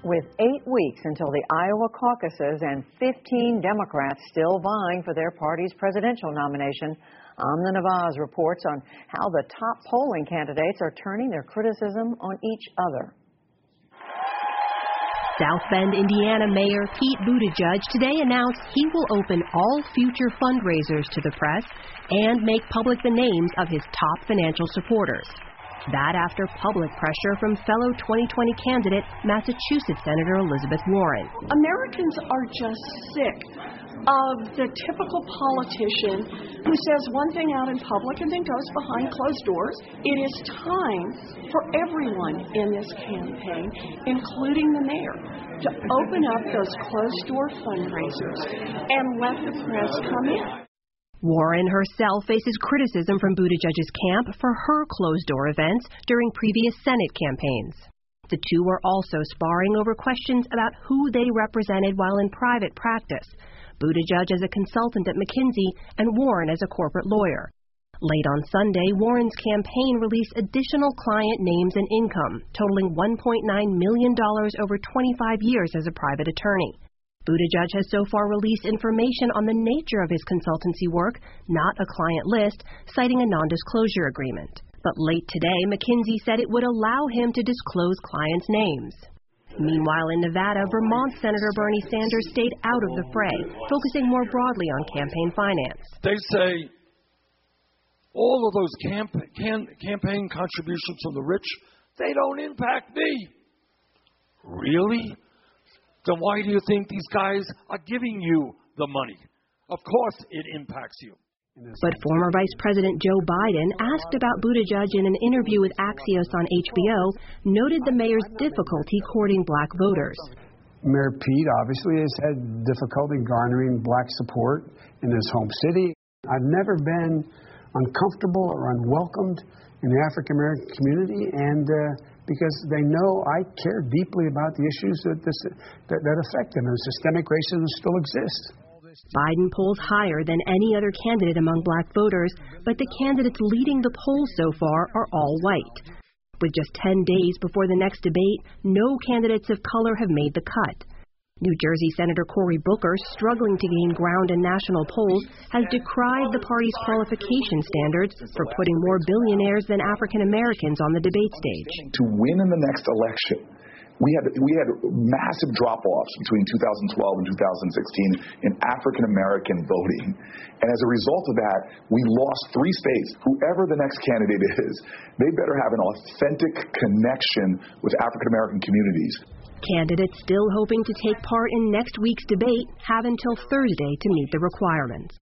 With 8 weeks until the Iowa caucuses and 15 Democrats still vying for their party's presidential nomination, Amna Nawaz reports on how the top polling candidates are turning their criticism on each other. South Bend, Indiana Mayor Pete Buttigieg today announced he will open all future fundraisers to the press and make public the names of his top financial supporters. That after public pressure from fellow 2020 candidate, Massachusetts Senator Elizabeth Warren. Americans are just sick of the typical politician who says one thing out in public and then goes behind closed doors. It is time for everyone in this campaign, including the mayor, to open up those closed-door fundraisers and let the press come in. Warren herself faces criticism from Buttigieg's camp for her closed-door events during previous Senate campaigns. The two were also sparring over questions about who they represented while in private practice, Buttigieg as a consultant at McKinsey and Warren as a corporate lawyer. Late on Sunday, Warren's campaign released additional client names and income, totaling $1.9 million over 25 years as a private attorney. Buttigieg has so far released information on the nature of his consultancy work, not a client list, citing a non-disclosure agreement. But late today, McKinsey said it would allow him to disclose clients' names. Meanwhile, in Nevada, Vermont Senator Bernie Sanders stayed out of the fray, focusing more broadly on campaign finance. They say all of those campaign contributions from the rich, they don't impact me. Really? Then why do you think these guys are giving you the money? Of course it impacts you. But former Vice President Joe Biden, asked about Buttigieg in an interview with Axios on HBO, noted the mayor's difficulty courting black voters. Mayor Pete obviously has had difficulty garnering black support in his home city. I've never been uncomfortable or unwelcomed in the African American community, and because they know I care deeply about the issues that affect them, and systemic racism still exists. Biden polls higher than any other candidate among black voters, but the candidates leading the polls so far are all white. With just 10 days before the next debate, no candidates of color have made the cut. New Jersey Senator Cory Booker, struggling to gain ground in national polls, has decried the party's qualification standards for putting more billionaires than African Americans on the debate stage. To win in the next election, we had massive drop-offs between 2012 and 2016 in African American voting. And as a result of that, we lost 3 states. Whoever the next candidate is, they better have an authentic connection with African American communities. Candidates still hoping to take part in next week's debate have until Thursday to meet the requirements.